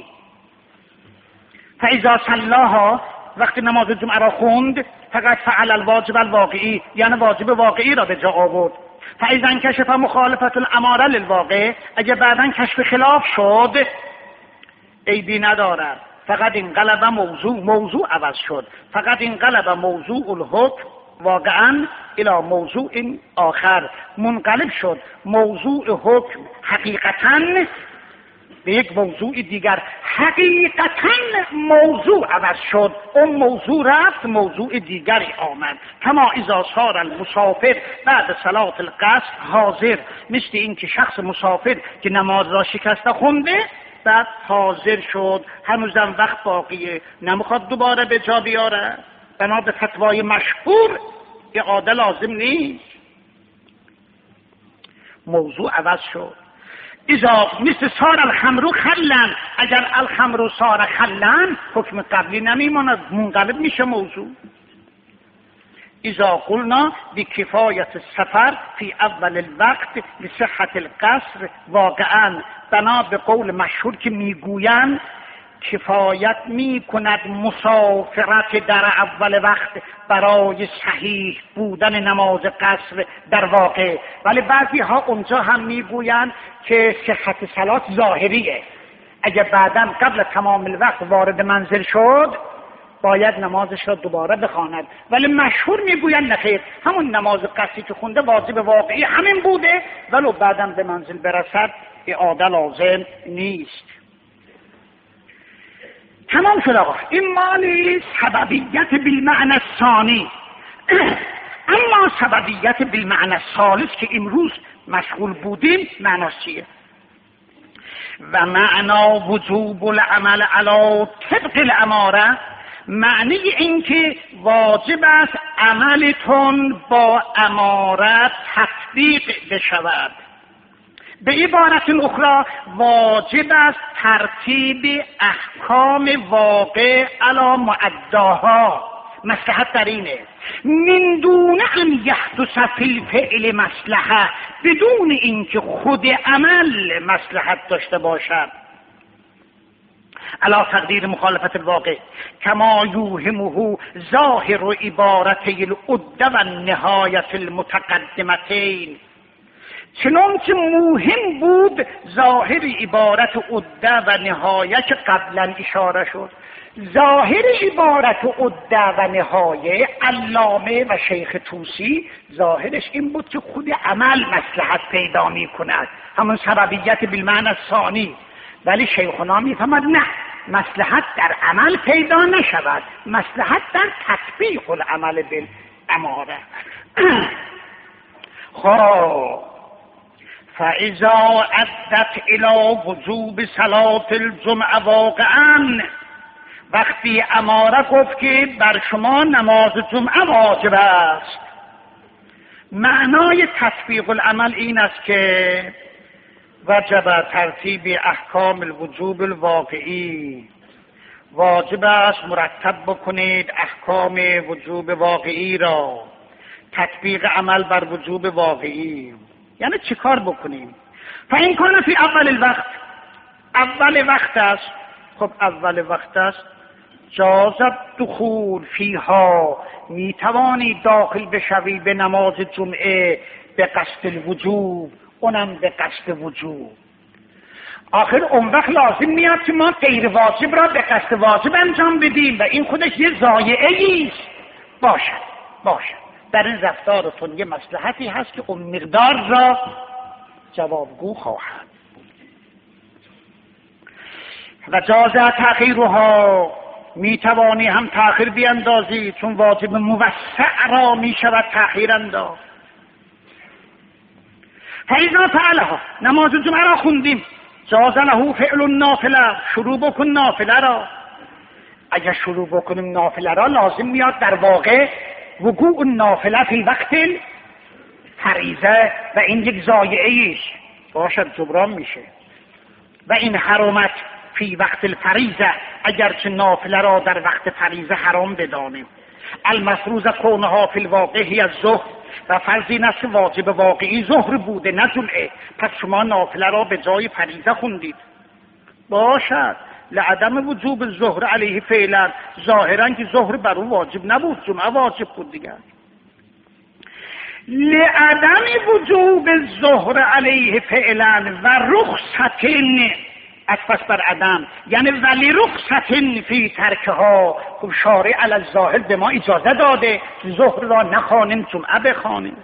فاذا صلاها، وقتی نماز جمعه را خوند، فقط فعل الواجب الواقعی، یعنی واجب واقعی را به جا آورد. فاذا انکشف مخالفت الاماره للواقع، اگه بعداً کشف خلاف شد عیبی ندارد. فقط این قلب موضوع موضوع عوض شد، فقط این قلب موضوع الحکم واقعا الى موضوع آخر، منقلب شد موضوع حکم حقیقتا به یک موضوع دیگر. حقیقتا موضوع عوض شد، اون موضوع رفت موضوع دیگری آمد. کما اذا صار المسافر بعد صلاة القصر حاضر، مثل این که شخص مسافر که نماز را شکسته خونده بعد حاضر شد، هنوزم وقت باقیه، نمیخواد دوباره به جا بیاره، بنا به فتوای مشهور اعاده لازم نیست. موضوع عوض شد. اذا مثل صار الخمر خلن، اگر الخمر صار خلن حکم قبلی نمیماند، منقلب میشه موضوع. اذا قلنا بکفایت السفر فی اول الوقت بصحت القصر، واقعا بنا به قول مشهور که میگویند کفایت می کند مسافرت در اول وقت برای صحیح بودن نماز قصر در واقع. ولی بعضی ها اونجا هم میگویند که صحت صلات ظاهریه، اگر بعداً قبل تمام الوقت وارد منزل شد باید نمازش را دوباره بخواند. ولی مشهور میگویند نخیر، همون نماز قصری که خونده واجب واقعی همین بوده، ولو بعداً به منزل برسد اعاده لازم نیست. تمام شد آقا. این مالی سببیت بالمعنی الثانی. اما سببیت بالمعنی الثالث که امروز مشغول بودیم معناش چیه؟ و معنا وجوب العمل علی طبق الاماره، معنی این که واجب است عملتون با اماره تطبیق بشود. به عبارت اخرى واجب است ترتیب احکام واقع علی معداها، مصلحت در اینه من دون ان یحدث فی الفعل مصلحه، بدون اینکه خود عمل مصلحت داشته باشد، علا تقدیر مخالفت الواقع کما یوهمه ظاهر و عبارتی العده و نهایت المتقدمتین، چنانچه مهم بود ظاهر عبارت عده و نهایه که قبلا اشاره شد. ظاهر عبارت عده و نهایه علامه و شیخ طوسی ظاهرش این بود که خود عمل مصلحت پیدا می کند، همون سببیت بالمعنی الثانی، ولی شیخنا می فهمد نه، مصلحت در عمل پیدا نشود، مصلحت در تطبیق العمل بالاماره. خب فاذا عدت الى وجوب صلاة الجمعه واقعا، وقتی اماره گفت که بر شما نماز جمعه واجب است، معنای تطبیق العمل این است که وجب ترتیب احکام الوجوب الواقعی، واجب است مرتب بکنید احکام وجوب واقعی را، تطبیق عمل بر وجوب واقعی. یعنی چی کار بکنیم؟ فإن کان فی اول الوقت، اول وقت است، خب اول وقت است، جاز دخول فیها، می توانی داخل بشوی به نماز جمعه به قصد الوجوب، اونم به قصد وجوب. آخر اون وقت لازم میاد که ما غیر واجب را به قصد واجب انجام بدیم و این خودش یه ضایعه‌ای است. باشد باشد در این رفتارتون یه مصلحتی هست که اون مقدار را جوابگو خواهد و جازه تأخیرها، می توانی هم تأخیر بیندازی، چون واجب موسع را می شود تأخیر انداز. فإذا فعلها، نماز جمعه را خوندیم، جاز له فعل النافله، شروع بکن نافله را. اگر شروع بکنیم نافله را لازم میاد در واقع وقوع النافله فی وقت فریضه و این یک ضایعه است، باشد جبران میشه. و این حرمت فی وقت الفریضه، اگرچه نافله را در وقت فریضه حرام بدانیم. المفروض کونها فی الواقع هی الظهر، و فرض این است که واجب واقعی ظهر بوده نه جمعه، پس شما نافله را به جای فریضه خوندید. باشد لعدم وجوب ظهر علیه فعلا، ظاهرا که ظهر بر او واجب نبود، جمعه واجب بود دیگر. لعدم وجوب ظهر علیه فعلا و رخصتین، پس بر عدم، یعنی ولی رخصتین فی ترکها. خب شارع علی الظاهر به ما اجازه داده که ظهر را نخوانیم جمعه بخوانیم.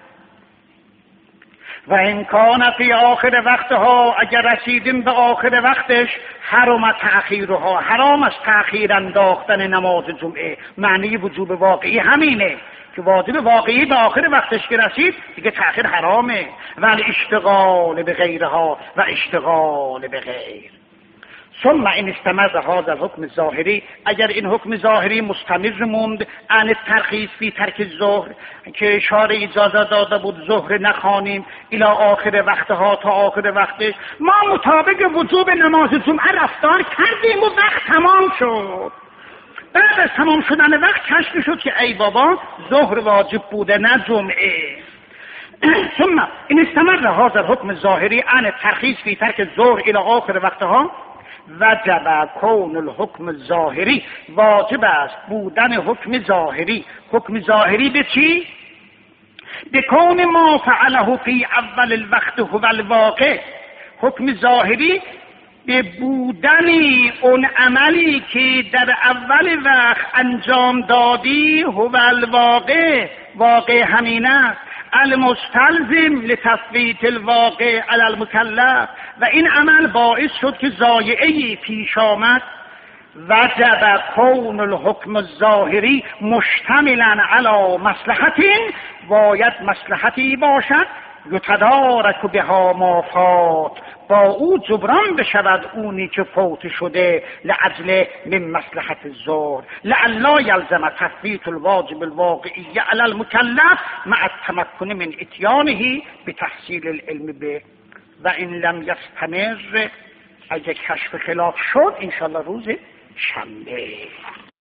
و امکان فی آخر وقتها، اگر رسیدیم به آخر وقتش، حرام تأخیرها، حرام است تأخیر انداختن نماز جمعه. معنی وجوب واقعی همینه که واجب واقعی به آخر وقتش که رسید دیگه تأخیر حرامه. ولی اشتغال به غیرها و اشتغال به غیر. ثم این استمر هذا الحکم ظاهری، اگر این حکم ظاهری مستمر موند عن ترخیص فی ترک الظهر، که شارع اجازه داده بود ظهر نخوانیم الی آخر وقتها، تا آخر وقتش، ما مطابق وجوب نماز جمعه رفتار کردیم و وقت تمام شد. بعد از تمام شدن وقت کشف شد که ای بابا ظهر واجب بوده نه جمعه. ثم این استمر هذا الحکم ظاهری عن ترخیص فی ترک الظهر الی آخر وقتها، وجب کون الحکم ظاهری، واجب است بودن حکم ظاهری. حکم ظاهری به چی؟ به کون ما فعله فی اول الوقت هو الواقع. حکم ظاهری به بودن اون عملی که در اول وقت انجام دادی هو الواقع، واقع همین است. المستلزم لتثبیت الواقع علی المکلف، و این عمل باعث شد که ضایعه‌ای پیش آمد. وجب کون الحکم الظاهری مشتملا علی مصلحت، باید مصلحتی باشد یتدارک بها ما فات، با او جبران بشود اونی که فوت شده، لعجل من مصلحت الظهر، لعلا یلزم تثبیت الواجب الواقعی علی المکلف مع التمکن من اتیانه بتحصیل العلم به. و این لم یستمر، اگه کشف خلاف شد انشاءالله روز شنبه